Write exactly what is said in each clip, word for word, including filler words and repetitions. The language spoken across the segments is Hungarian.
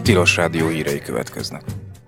Tilos Rádió hírei következnek.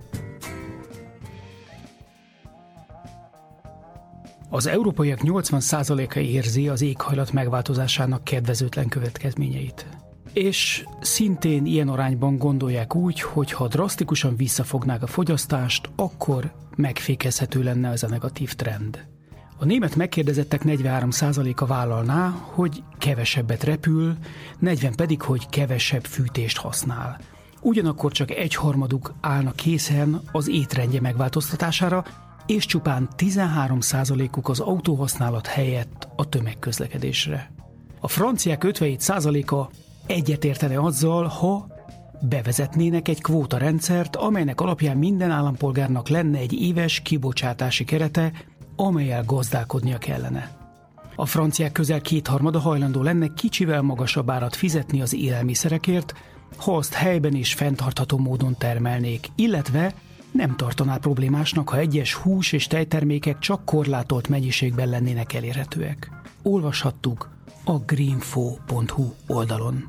Az európaiak nyolcvan százaléka érzi az éghajlat megváltozásának kedvezőtlen következményeit. És szintén ilyen arányban gondolják úgy, hogy ha drasztikusan visszafognák a fogyasztást, akkor megfékezhető lenne ez a negatív trend. A német megkérdezettek negyvenhárom százaléka vállalná, hogy kevesebbet repül, negyven pedig, hogy kevesebb fűtést használ. Ugyanakkor csak egyharmaduk állna készen az étrendje megváltoztatására, és csupán tizenhárom százalékuk az autóhasználat helyett a tömegközlekedésre. A franciák ötvenhét százaléka egyetértene azzal, ha bevezetnének egy kvótarendszert, amelynek alapján minden állampolgárnak lenne egy éves kibocsátási kerete, amellyel gazdálkodnia kellene. A franciák közel kétharmada hajlandó lenne kicsivel magasabb árat fizetni az élelmiszerekért, ha azt helyben és fenntartható módon termelnék, illetve nem tartaná problémásnak, ha egyes hús- és tejtermékek csak korlátolt mennyiségben lennének elérhetőek. Olvashattuk a greenfo pont hu oldalon.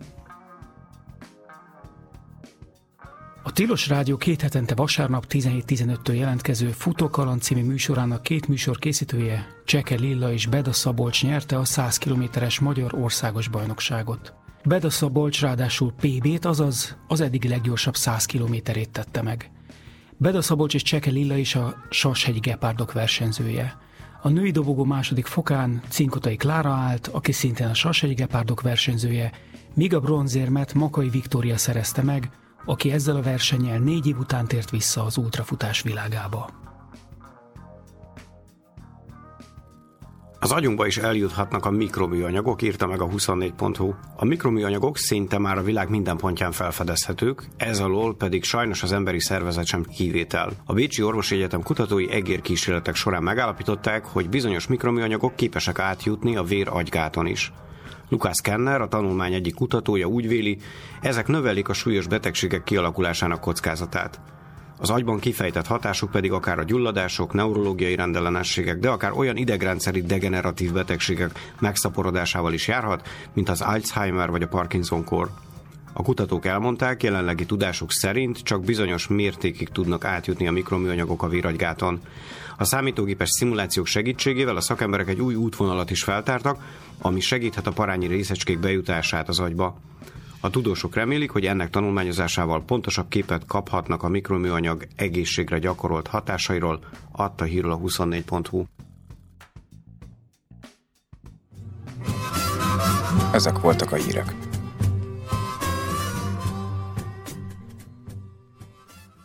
A Tilos Rádió két hetente vasárnap tizenhét tizenöttől jelentkező Futókaland című műsorának két műsor készítője, Cseke Lilla és Beda Szabolcs nyerte a száz kilométeres magyar országos bajnokságot. Beda Szabolcs ráadásul pé bét, azaz az eddigi leggyorsabb száz kilométerét tette meg. Beda Szabolcs és Cseke Lilla is a Sashegyi Gepárdok versenyzője. A női dobogó második fokán Cinkotai Klára állt, aki szintén a Sashegyi Gepárdok versenyzője, míg a bronzérmet Makai Viktória szerezte meg, aki ezzel a versennyel négy év után tért vissza az ultrafutás világába. Az agyunkba is eljuthatnak a mikroműanyagok, írta meg a huszonnégy pont hu. A mikroműanyagok szinte már a világ minden pontján felfedezhetők, ez alól pedig sajnos az emberi szervezet sem kivétel. A Bécsi Orvosi Egyetem kutatói egérkísérletek során megállapították, hogy bizonyos mikroműanyagok képesek átjutni a vér-agygáton is. Lukács Kenner, a tanulmány egyik kutatója úgy véli, ezek növelik a súlyos betegségek kialakulásának kockázatát. Az agyban kifejtett hatásuk pedig akár a gyulladások, neurológiai rendellenességek, de akár olyan idegrendszeri degeneratív betegségek megszaporodásával is járhat, mint az Alzheimer vagy a Parkinson-kór. A kutatók elmondták, jelenlegi tudásuk szerint csak bizonyos mértékig tudnak átjutni a mikroműanyagok a véragygáton. A számítógépes szimulációk segítségével a szakemberek egy új útvonalat is feltártak, ami segíthet a parányi részecskék bejutását az agyba. A tudósok remélik, hogy ennek tanulmányozásával pontosabb képet kaphatnak a mikroműanyag egészségre gyakorolt hatásairól, adta hírül a huszonnégy pont hu. Ezek voltak a hírek.